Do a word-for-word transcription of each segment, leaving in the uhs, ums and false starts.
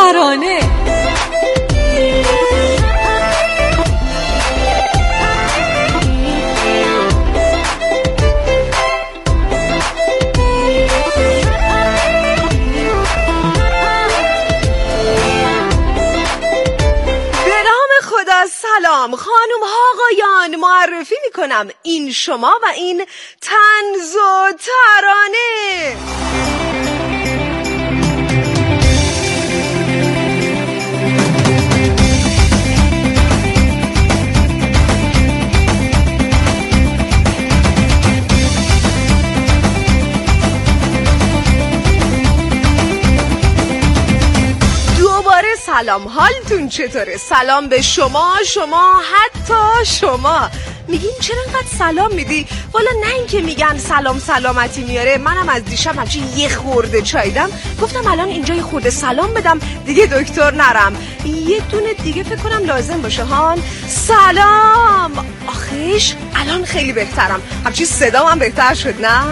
ترانه. سلام خانم ها آقایان، معرفی میکنم این شما و این طنز و ترانه. سلام، حالتون چطوره؟ سلام به شما، شما حتی شما. میگین چرا اینقدر سلام میدی؟ والا نه اینکه میگن سلام سلامتی میاره. منم از دیشب همچین یه خورده چایدم، گفتم الان اینجا یه خورده سلام بدم دیگه دکتر نرم. یه دونه دیگه فکر کنم لازم باشه. هان سلام. آخیش الان خیلی بهترم، همچین صدام هم بهتر شد نه؟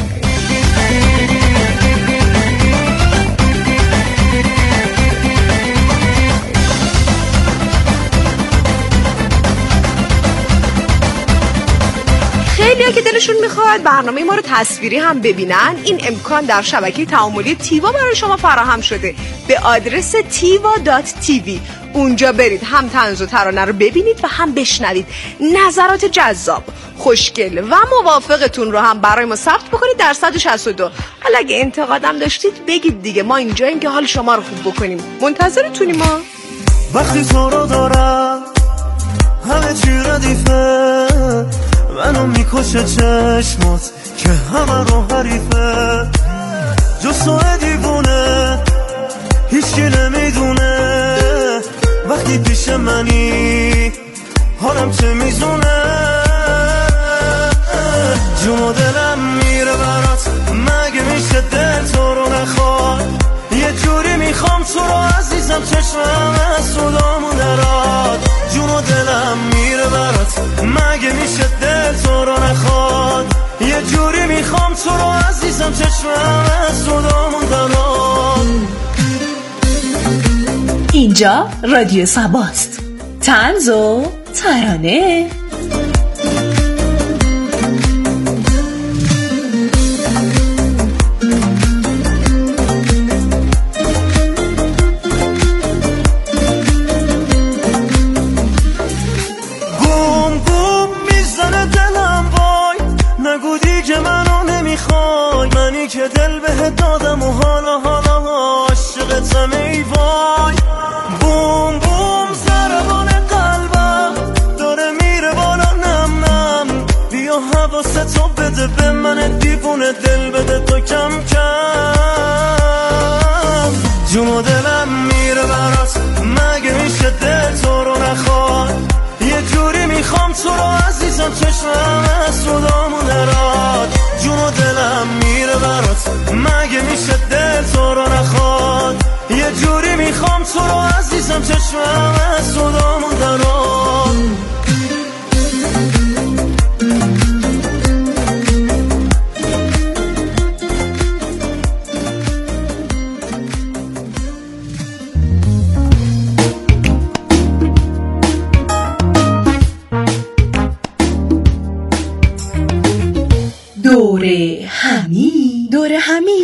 خیلی‌ها که دلشون میخواد برنامه ما رو تصویری هم ببینن، این امکان در شبکه تعاملی تیوا برای شما فراهم شده به آدرس تیوا دات تیوی. اونجا برید هم طنز و ترانه رو ببینید و هم بشنوید. نظرات جذاب، خوشگل و موافقتون رو هم برای ما ثبت بکنید در صد و شصت و دو. حالا اگه انتقادم داشتید بگید دیگه، ما اینجاییم که حال شما رو خوب بکنیم. منتظرتونیم ما. وقتی تو رو دارم همه چی ردیفه، منو میکشه چشمات که همه رو حریفه، جز تو دیوونه هیچکی نمیدونه، وقتی پیش منی حالم چه میزونه، جون و دلم میره برات، مگه میشه دل تو رو نخواد، یه جوری میخوام تو رو عزیزم، چشمم از صدامون دراد، جون و دلم میره برات، مگه میشه دل تو رو نخواد، یه جوری میخوام تو رو عزیزم، چشمم از صدامون دراد. اینجا رادیو سباست، طنز و ترانه. که دل بهت دادم و حالا حالا عاشقتم ای وای، بوم بوم ضربان قلبم داره میره بالا، نم نم بیا حواستو بده به من دیوونه، دل بده تو کم کم، جون و دلم میره برات، مگه میشه دل تو رو نخواد، یه جوری میخوام تو رو عزیزم، چشمم از صدامون دراد، جون و دلم میره برات، مگه میشه دل تو رو نخواد، یه جوری میخوام تو رو عزیزم، چشمم از صدامون دراد. دوره همی دوره همی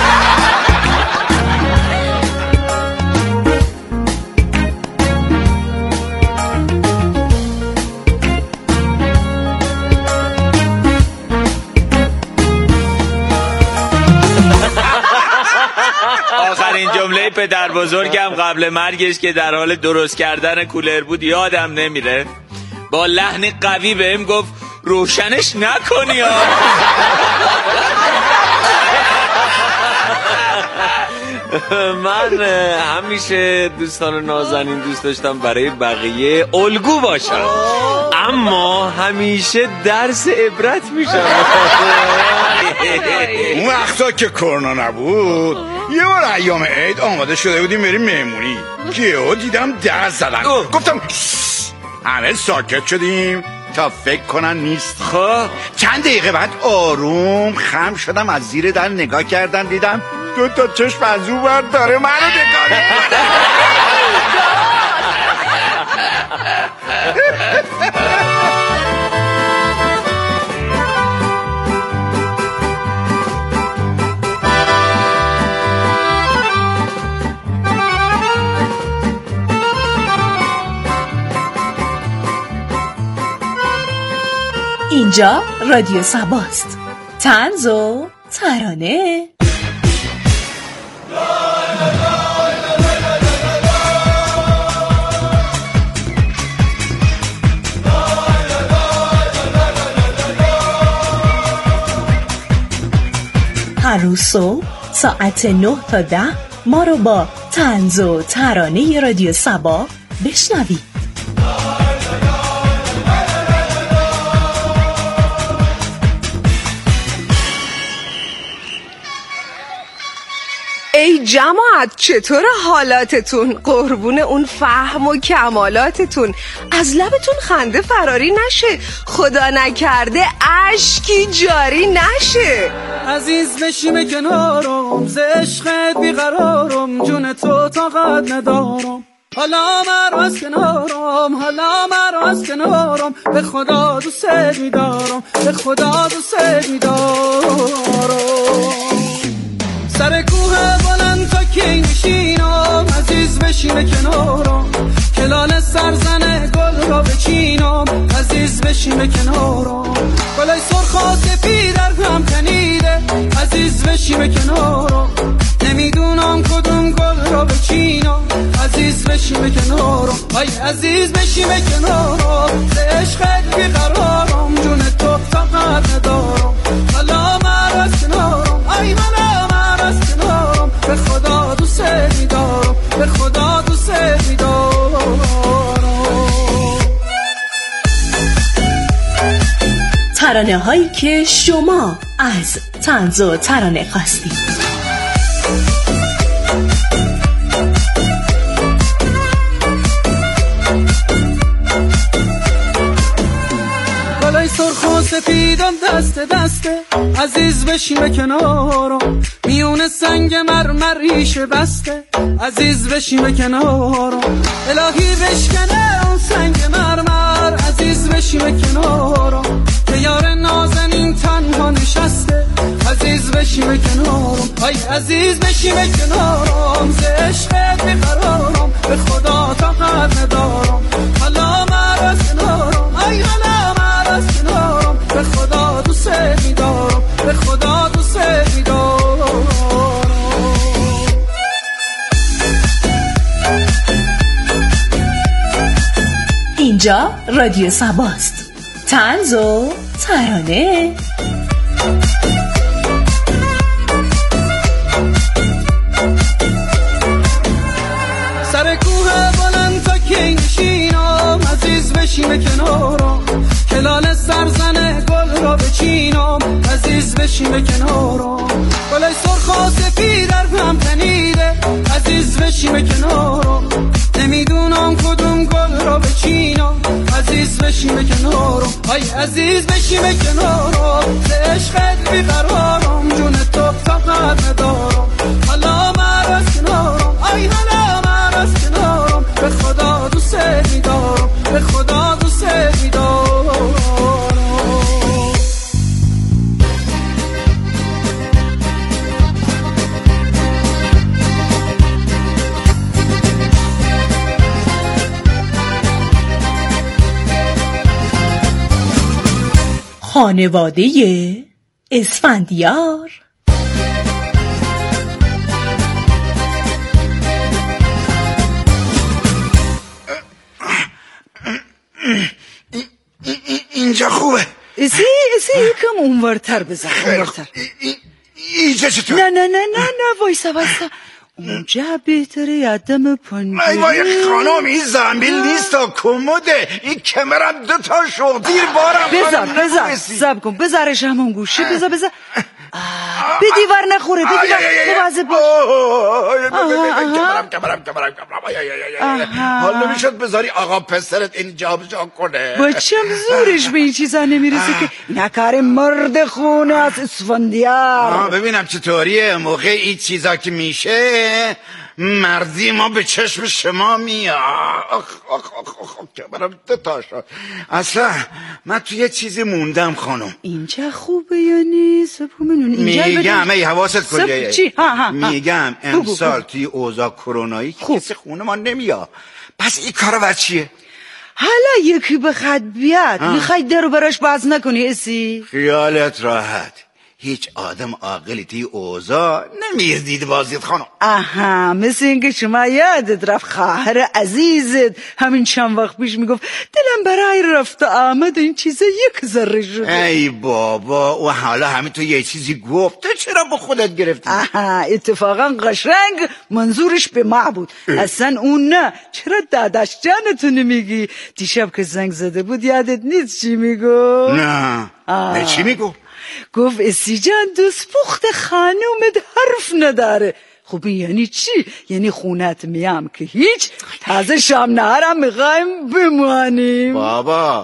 آخرین جمله پدر بزرگم قبل مرگش که در حال درست کردن کولر بود یادم نمیره، با لحن قوی بهم گفت روشنش نکنی ها. من همیشه دوستان نازنین دوست داشتم برای بقیه الگو باشم، اما همیشه درس عبرت میشم. اون وقتا که کرونا نبود یه بار ایام عید آماده شده بودیم بریم مهمونی، گیهو دیدم درس زدن، گفتم همه ساکت شدیم تا فکر کنن نیست. خب چند دقیقه بعد آروم خم شدم، از زیر در نگاه کردم، دیدم دو تا چشم از او بر داره منو نگاه اینجا رادیو صباست. طنز و ترانه. هر روز صبح ساعت نه تا ده ما رو با طنز و ترانه رادیو صبا بشنوید. ای جماعت، چطور حالاتتون؟ قربون اون فهم و کمالاتتون. از لبتون خنده فراری نشه، خدا نکرده اشکی جاری نشه. عزیز بشیم کنارم، ز عشقت بیقرارم، جون تو طاقت ندارم. حالا مرا از کنارم، حالا مرا از کنارم، به خدا دوست می‌دارم، به خدا دوست می‌دارم. سر کوه بلند تا کی نشینم، عزیز بشین کنارم، کلال سرزن گل را بچینم، عزیز بشین کنارم. گلای سرخ و سفید در هم تنیده، عزیز بشین کنارم، نمیدونم کدوم گل را بچینم، عزیز بشین کنارم. ای عزیز بشین کنارم، ز عشقت بیقرارم، جون تو طاقت ندارم. حالا مرا از کنارم، ای حالا مرا از کنارم، به خدا دوست می‌دارم، به خدا دوست می‌دارم. ترانه هایی که شما از طنز و ترانه خواستید. گلای سرخ و سفیدم دست دسته، عزیز بشین کنارم، میون سنگ مرمر ریشه بسته، عزیز بشین کنارم. الهی بشکنه اون سنگ مرمر، عزیز بشین کنارم، که یار نازنین تنها نشسته، عزیز بشین کنارم. ای عزیز بشین کنارم، ز عشقت بیقرارم، به خدا طاقت ندارم. حالا مرا از کنارم، ای حالا مرا از کنارم، به خدا دوست می‌دارم، به خدا دوست می‌دارم. اینجا رادیو صباست. طنز و ترانه. سر کوه بلند تا کی نشینم، عزیز بشین کنارم، کلال سرزن گل را بچینم، عزیز بشین کنارم. گلای سرخ و سفید در هم تنیده، عزیز بشین کنارم، نمیدونم کدوم گل را بچینم، عزیز بشین کنارم. ای عزیز بشین کنارم، ز عشقت بیقرارم، جون تو طاقت ندارم. حالا مرا از کنارم، ای حالا مرا از کنارم، به خدا دوست می‌دارم، به خدا دوست می‌دارم. خانواده اسفندیار. اینجا خوبه. ازی ازی یکم اونورتر بزن، اونورتر. اینجا چطور؟ نه نه نه نه نه وایسا وایسا، اونجا بهتره یادم پنجره. ای وای خانم، این زنبیل نیست تا کموده، این کمرم دو تا شغل دیر بارم. بذار بذار سب کن، بذارش همون گوشی، بذار بذار. به دیوار نخوره، به دیوار مواظب باش. کمرم کمرم کمرم کمرم. حالا میشد بذاری آقا پسرت این جاب جا کنه. بچم زورش به این چیزا نمیرسه که اینا کار مرد خونه از اسفندیار. ببینم چطوریه موقع این چیزا که میشه مردی ما به چشم شما میاد. آخ آخ آخ آخ کمرم تا شد. اصلا من تو یه چیزی موندم خانم. اینجا خوبه یا نیست؟ میگم ای حواست کجایه؟ چی؟ ها ها میگم امسال توی اوضاع کرونایی کسی خونه ما نمیاد. پس این کارا بر چیه؟ حالا یکی بخواد بیاد میخوای درو براش باز نکنی اسی؟ خیالت راحت، هیچ آدم عاقلی توی اوضاع نمیزدید بازید خانم. آها، مثل اینکه شما یادت رفت خواهر عزیزت همین چند وقت پیش میگفت دلم برای رفت آمد این چیزا یک ذره شده. ای بابا، و حالا همین تو یه چیزی گفت، تو چرا با خودت گرفتی؟ آها، اتفاقا قشنگ منظورش به ما بود. اصلا اون نه. چرا داداش جانتو نمیگی؟ دیشب که زنگ زده بود یادت نیست چی میگو؟ نه. نه چی میگو؟ گفت اسی جان دوست پخت خانومت حرف نداره. خب یعنی چی؟ یعنی خونت میام که هیچ، تازه شام نهارم میخوایم بمانیم. بابا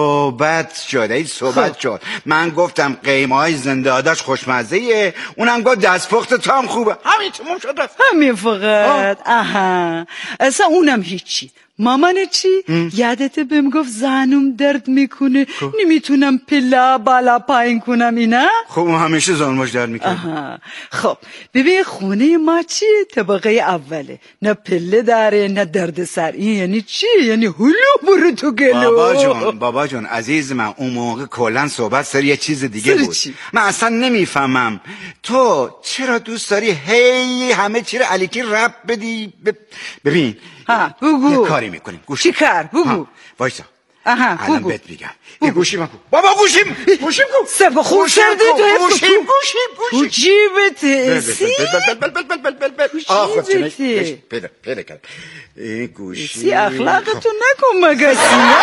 صحبت شد، این صحبت شد. من گفتم قیمه های زنده آداش خوشمزه، اونم گفت دست پخت تام خوبه. همین تموم شد رفت. همین فقط. آها، اصلا اونم هیچی. مامان چی؟ ام؟ یادت بهم گفت زانوم درد میکنه، نمیتونم پلا بالا پایین کنم اینا؟ خب اون همیشه زانوش درد میکنه. خب ببین خونه ما چیه؟ طبقه اوله، نه پله داره نه درد سر. این یعنی چی؟ یعنی هلو برو تو گلو. بابا جون بابا جون عزیز من، اون موقع کلن صحبت سر یه چیز دیگه بود. چی؟ من اصلا نمیفهمم تو چرا دوست داری هی همه چی رو علیکی رب بدی. ب... ببین ها بگو. یه کاری میکنیم. گوش چی کار؟ بگو. وایسا. آها الان بهت میگم. یه گوشی من کو. بابا گوشیم. گوشیم کو. سبا خوب کردی تو. گوشیم گوشیم گوشیم. تو جیبت اسی؟ بل بل بل بل بل بل بل. آخ خودت پیدا پیدا کرد. این گوشی. سی اخلاقتو نکن مگسی.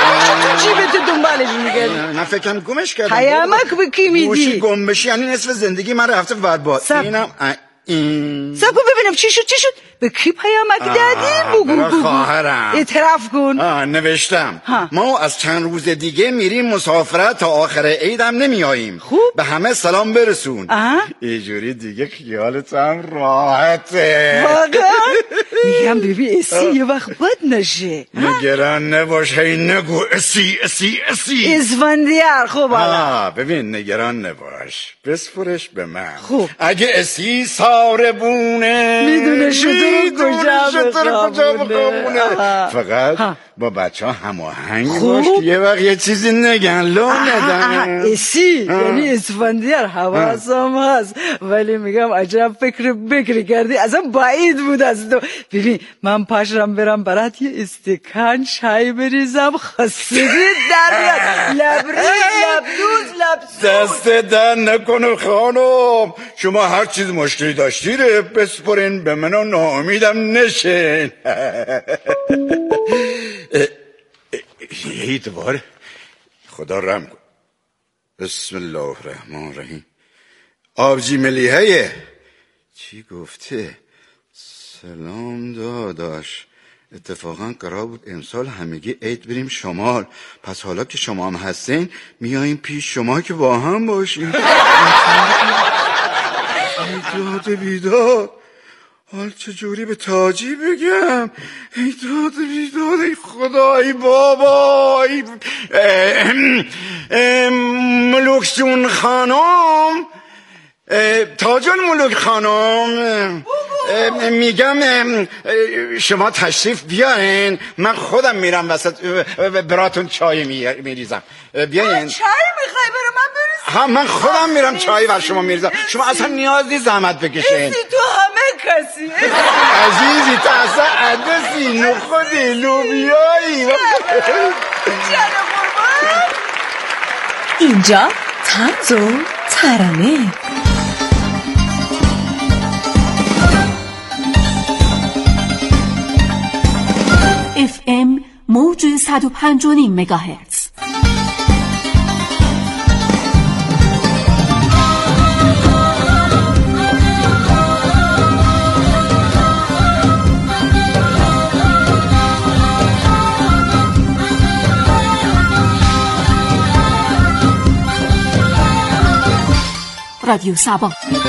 تو جیبت دنبالش میگردی. نه فکرم گمش کردم. پیامک به کی میدی؟ گوشی گم بشی یعنی نصف زندگی من رفته بعد با. اینم این سبا ببینم چی شد چی شد؟ به کی پیامک دادی؟ بگو بگو. خواهرم اعتراف کن. آه نوشتم ها. ما از چند روز دیگه میریم مسافرت تا آخر عیدم نمیاییم. خوب. به همه سلام برسون. اینجوری دیگه خیالت هم راحته. واقعا؟ میگم ببین اسی یه وقت بد نشه. نگران نباش، هی نگو اسی اسی اسی اسفندیار. خوب آه ببین نگران نباش، بسپرش به من. خوب. اگه اسی ساربونه میدونه شطور کجا بخوابونه. فقط ها. با بچه ها هماهنگ باش که یه وقت یه چیزی نگن لو ندن. اسی یعنی اسفندیار حواسم هست، ولی میگم عجب فکر بکری کردی، اصلا بعید بود از تو. ببین من پاشرم برم برات یه استکان چای بریزم، خستگی در بیاد. لبریز لبدوز لبسوز دست در نکنه خانم. شما هر چیز مشکلی داشتی رو بسپرین به من و ناامیدم نشین. یه دوباره خدا رحم کن. بسم الله الرحمن الرحیم. آبجی ملیحه چی گفته؟ سلام داداش، اتفاقا قرار بود امسال همگی عید بریم شمال، پس حالا که شما هم هستین میاییم پیش شما که با هم باشیم. ایداد بیداد، حال چجوری به تاجی بگم؟ ایداد بیداد، ای خدا، ای بابا، ای ملوک جون خانم، تاجان ملوک خانم، میگم شما تشریف بیارین، من خودم میرم وسط براتون چای میریزم. بیاین. چای میخوای برو من بریزم؟ ها من خودم میرم چای بر شما میریزم. شما اصلا نیاز نیست زحمت بکشین. اسی تو همه کسی عزیزی تو اصلا عدسی نخودی لوبیایی. اینجا طنز و ترانه. اف ام موج صد و پنج و نیم مگاهرتز. رادیو سبا.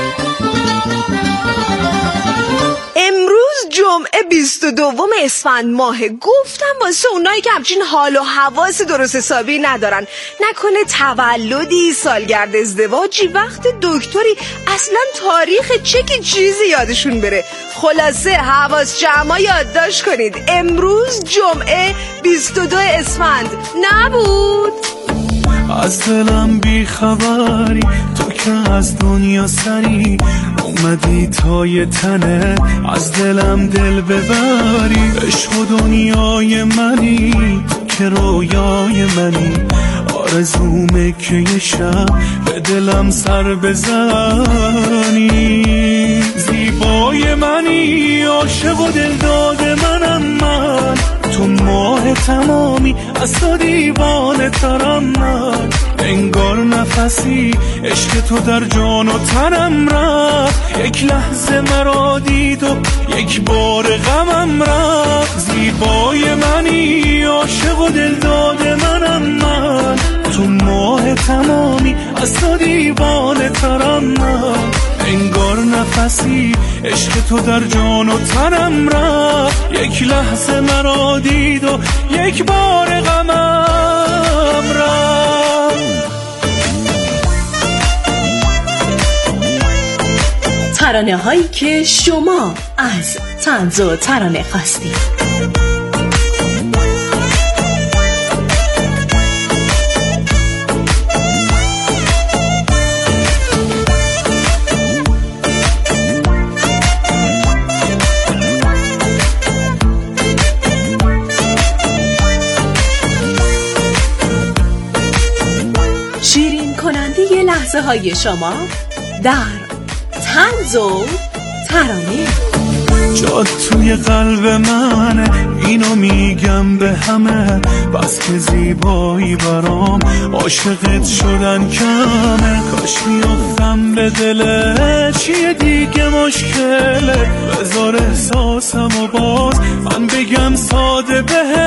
امروز جمعه بیست و دوم اسفند ماه. گفتم واسه اونایی که همچین حال و حواس درست حسابی ندارن، نکنه تولدی، سالگرد ازدواجی، وقت دکتری، اصلا تاریخ چکی چیزی یادشون بره. خلاصه حواس جمع یادداشت کنید. امروز جمعه بیست و دو اسفند نبود. از دلم بی خبری، تو که از دنیا سری اومدی تا یه تنه از دلم دل ببری. عشق و دنیای منی، تو که رویای منی، آرزومه که یه شب به دلم سر بزنی. زیبای منی، عاشق و دل داده منم من، تو ماه تمامی از تو دیوانه ترم من. انگار نفسی عشق تو در جان و تنم رفت، یک لحظه مرا دید و یک بار غمم رفت. زیبای منی، عاشق و دل داده منم من، تو ماه تمامی از تو دیوانه ترم من. انگار نفسی عشق تو در جان و تنم رفت، یک لحظه مرا دید و یک بار غمم رفت. ترانه هایی که شما از طنز و ترانه خواستید. لحظه های شما در طنز و ترانه. جات توی قلب منه، اینو میگم به همه، بس که زیبایی برام عاشقت شدن کمه. کاش میافتم به دله، چیه دیگه مشکله، بذار احساسم و باز من بگم ساده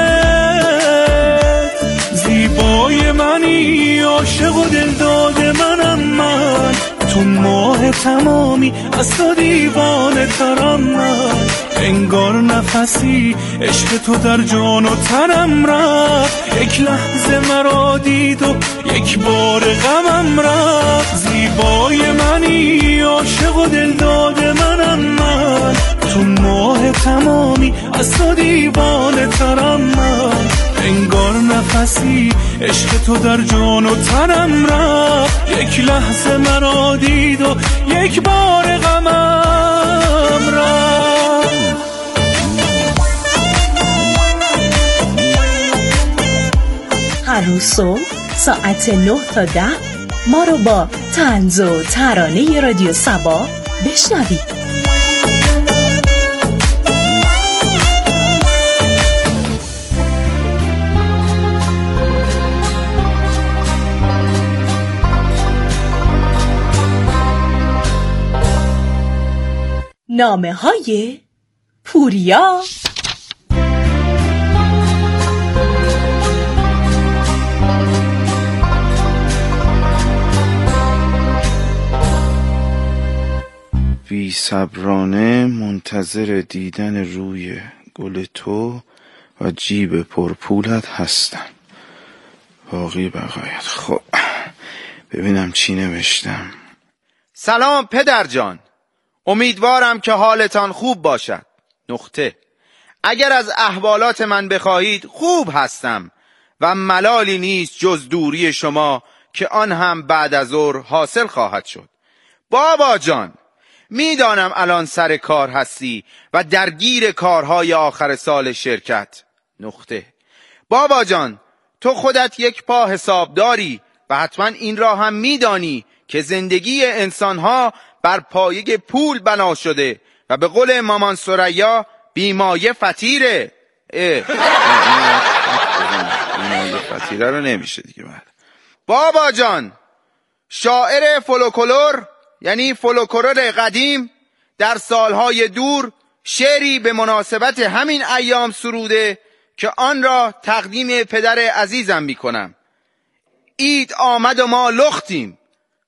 بهت. زیبای منی، عاشق و دل داده منم من، تو ماه تمامی از تو دیوانه ترم من. انگار نفسی عشق تو در جان و تنم رفت، یک لحظه مرا دید و یک بار غمم رفت. زیبای منی، عاشق و دل داده منم من، تو ماه تمامی از تو دیوانه ترم من. انگار نفسی عشق تو در جان و تنم رفت، یک لحظه مرا دید و یک بار غمم رفت. هر روز صبح ساعت نه تا ده ما رو با طنز و ترانه رادیو سبا بشنوید. نامه های پوریا. بی صبرانه منتظر دیدن روی گل تو و جیب پرپولت هستم. باقی بقایت. خب ببینم چی نوشتم. سلام پدر جان، امیدوارم که حالتان خوب باشد. نقطه. اگر از احوالات من بخواهید خوب هستم و ملالی نیست جز دوری شما که آن هم بعد از ظهر حاصل خواهد شد. بابا جان، میدانم الان سر کار هستی و درگیر کارهای آخر سال شرکت. نقطه. بابا جان، تو خودت یک پا حساب داری و حتما این را هم میدانی که زندگی انسانها بر پایه پول بنا شده و به قول مامان ثریا بیمایه فطیره. بیمایه فطیره رو نمیشه دیگه. بعد بابا جان، شاعر فولکلور یعنی فولکلور قدیم در سالهای دور شعری به مناسبت همین ایام سروده که آن را تقدیم پدر عزیزم می کنم. عید آمد و ما لختیم،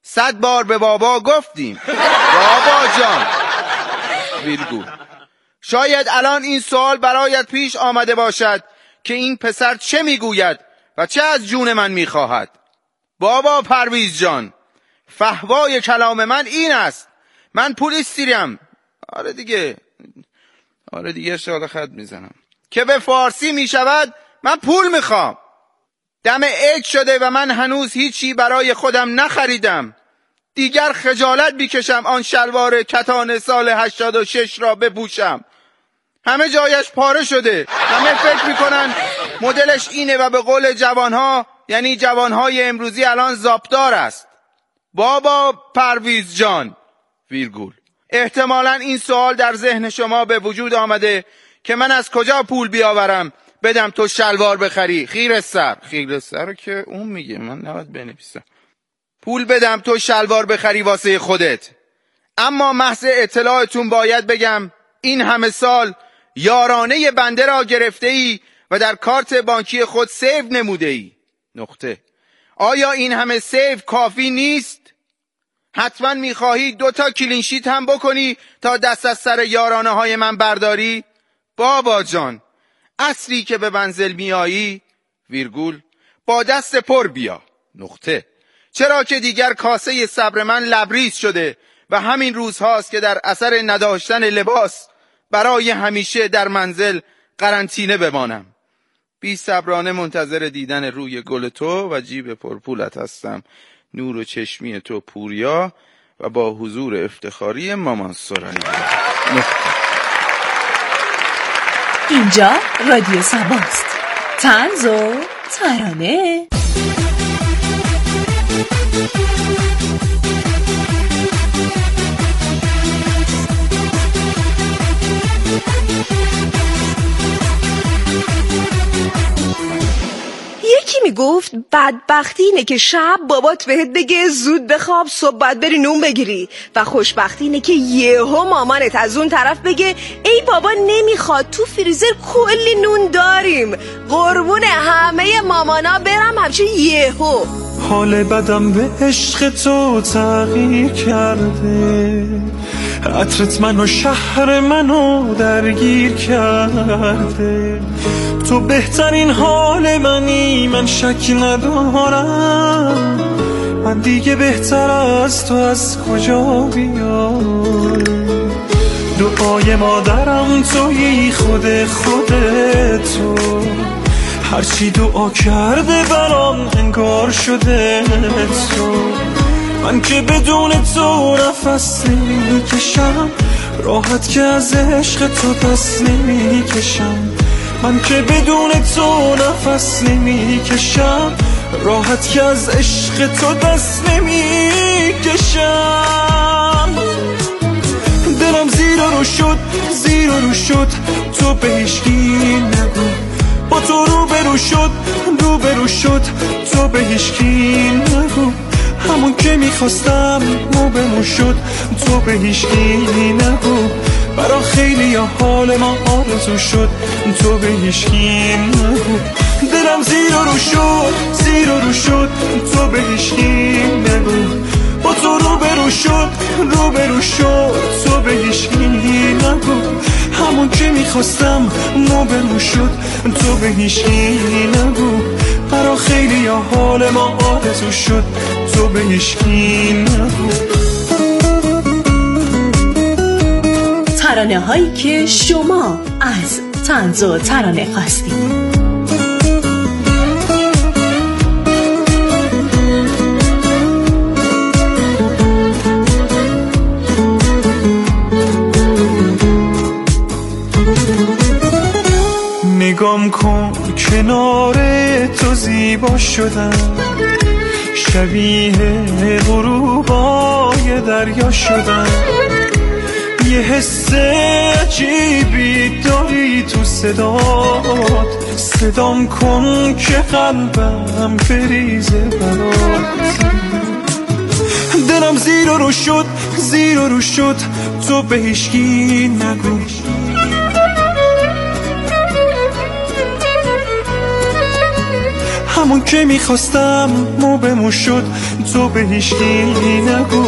صد بار به بابا گفتیم بابا جان ویرگول. شاید الان این سوال برایت پیش آمده باشد که این پسر چه میگوید و چه از جون من میخواهد. بابا پرویز جان، فحوای کلام من این است، من پول استیرم. آره دیگه آره دیگه شاید خط میزنم که به فارسی میشود من پول میخوام. دم عید شده و من هنوز هیچی برای خودم نخریدم. دیگر خجالت بیکشم آن شلوار کتان سال هشتاد و شش را بپوشم. همه جایش پاره شده. همه فکر میکنن مدلش اینه و به قول جوانها، یعنی جوانهای امروزی، الان زاپدار است. بابا پرویز جان ویرگول. احتمالاً این سوال در ذهن شما به وجود آمده که من از کجا پول بیاورم بدم تو شلوار بخری. خیر سر خیر سر رو که اون میگه، من نباید بنویسم. پول بدم تو شلوار بخری واسه خودت. اما محض اطلاعتون باید بگم این همه سال یارانه بنده را گرفته ای و در کارت بانکی خود سیو نموده ای. نقطه. آیا این همه سیو کافی نیست؟ حتما میخواهی دو تا کلینشیت هم بکنی تا دست از سر یارانه های من برداری؟ بابا جان، عصری که به منزل میایی ویرگول با دست پر بیا. نقطه. چرا که دیگر کاسه صبر من لبریز شده و همین روزهاست که در اثر نداشتن لباس برای همیشه در منزل قرنطینه بمانم. بی صبرانه منتظر دیدن روی گل تو و جیب پرپولت هستم. نور و چشمی تو پوریا و با حضور افتخاری مامان سرایی. اینجا رادیو سباست. طنز و ترانه. یکی میگفت بدبختی اینه که شب بابات بهت بگه زود بخواب صبح باید بری نون بگیری، و خوشبختی اینه که یهو مامانت از اون طرف بگه ای بابا نمیخواد، تو فریزر کلی نون داریم. قربون همه مامانا برم همچه یهو. حال بدم به عشق تو تغییر کرده، عطرت منو شهر منو درگیر کرده. تو بهترین حال منی، من شک ندارم. من دیگه بهتر از تو از کجا بیام؟ دعای مادرم تویی، خود خودتو. هرچی دعا کرده برام انگار شده تو. من که بدون تو نفس نمی کشم، راحت که از عشق تو دست نمی کشم. من که بدون تو نفس نمی کشم، راحت که از عشق تو دست نمی کشم. دلم زیر رو شد زیر رو شد، تو به هیچکی نگو. با تو رو برو شد رو برو شد، تو به هیچکی نگو. همون که میخواستم مو به مو شد، تو به هیچکی نگو. برا خیلی ها حال ما آرزو شد، تو به هیچکی نگو. دلم زیر رو شد زیر رو شد، تو به هیچکی نگو. با تو رو برو شد رو برو شد، تو به هیچکی نگو. همون که میخواستم مو به مو شد، تو به هیچکی نگو. برا خیلی ها حال ما آرزو شد، تو به هیچکی نگو. ترانه هایی که شما از طنز و ترانه خواستید. نگام کن کنار تو زیبا شدم، شبیه غروبای دریا شدم. یه حس عجیبی داری تو صدات، صدام کن که قلبم بریزه برات. دلم زیر رو شد زیر رو شد، تو به هیچکی نگو. همون که میخواستم مو به مو شد، تو به هیچکی نگو.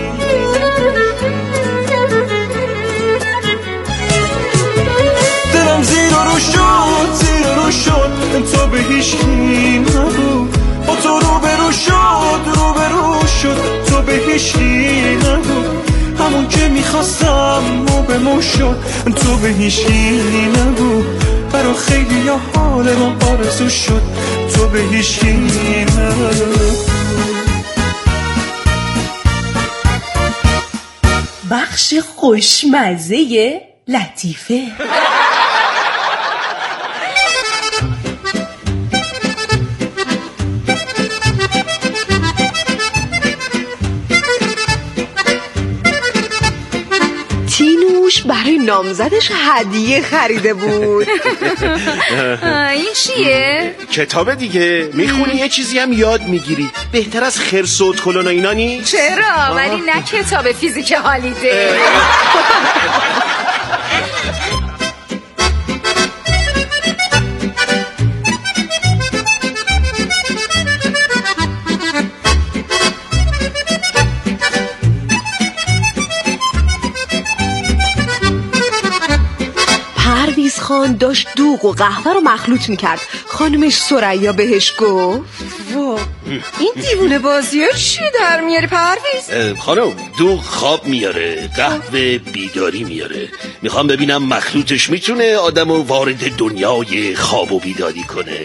دلم زیر رو شد زیر رو شد، تو به هیچکی نگو. با تو رو به رو شد رو به رو شد، تو به هیچکی نگو. همون که میخواستم مو به مو شد، تو به هیچکی نگو. برا خیلی یا حال ما آرزو شد، تو به هیچکی نگو. بخش خوشمزه لطیفه. تینوش برای نامزدش هدیه خریده بود. این چیه؟ کتابه دیگه، میخونی یه چیزی هم یاد میگیری. بهتر از خرس و ادخلون و اینا نی؟ چرا؟ ولی نه کتاب فیزیک هالیده. پرویز خان داشت دوغ و قهوه رو مخلوط میکرد. خانمش ثریا بهش گفت وا این دیوونه بازی ها چی در میاری پرویز؟ خانم دوغ خواب میاره، قهوه بیداری میاره. میخوام ببینم مخلوطش میتونه آدمو وارد دنیای خواب و بیداری کنه.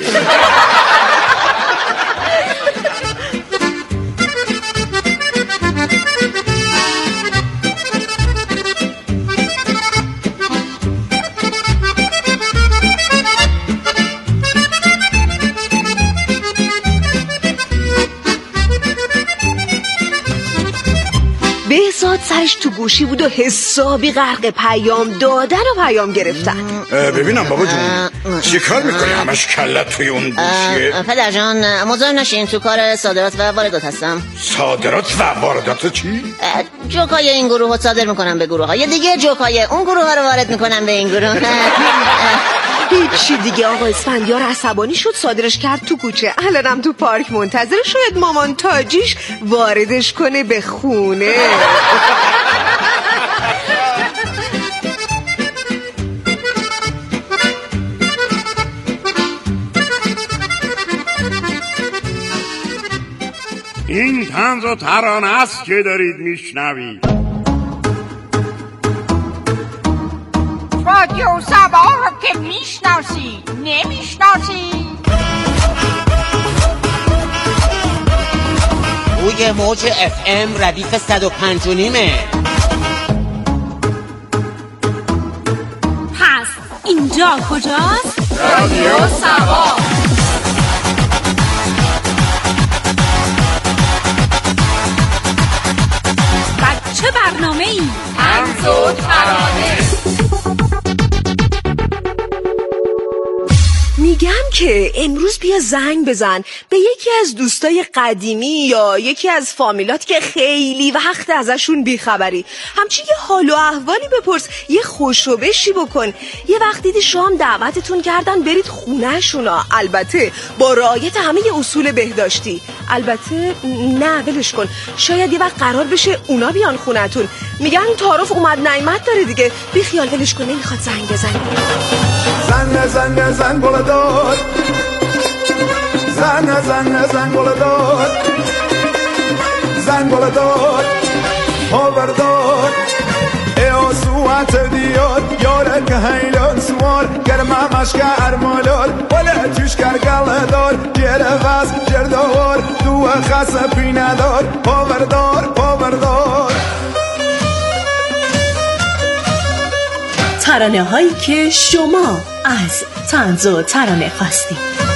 بهزاد سرش تو گوشی بود و حسابی غرق پیام دادن و پیام گرفتن. ببینم بابا جون چی کار میکنی؟ همش کلت توی اون گوشیه. پدر جان مزاحم نشین، تو کار صادرات و واردات هستم. صادرات و واردات چی؟ جوکای این گروه رو صادر میکنم به گروه های دیگه، جوکای اون گروه ها رو وارد میکنم به این گروه. هیچی دیگه. آقا اسفندیار عصبانی شد، صادرش کرد تو کوچه. الانم تو پارک منتظر شاید مامان تاجیش واردش کنه به خونه. این طنز و ترانه است که دارید میشنوید. رادیو سبا رو که میشناسی نمیشناسی. روی موج اف ام ردیف صد و پنج و نیمه. پس اینجا کجاست؟ رادیو سبا. و چه برنامه ای؟ طنز و ترانه. میگم که امروز بیا زنگ بزن به یکی از دوستای قدیمی یا یکی از فامیلات که خیلی وقت ازشون بیخبری. همچین یه حال و احوالی بپرس، یه خوشوبشی بکن. یه وقت دیدی شام دعوتتون کردن برید خونه شونا، البته با رعایت همه اصول بهداشتی. البته نه ولش کن، شاید یه وقت قرار بشه اونا بیان خونتون. میگن تعارف اومد نعمت داره دیگه. بی خیال ولش کن، نمیخواد زنگ بزنی. زن زن زن بالا داد، زن زن زن بالا داد، زن بالا داد، پاور داد. ای آسوات دیاد یاره که هیلان سوار گرمه مشک ارمالار ولی توش کرگل دار گره وز جردوار دو خس پینه دار پاور دار پاور دار. ترانه هایی که شما از طنز و ترانه خواستید.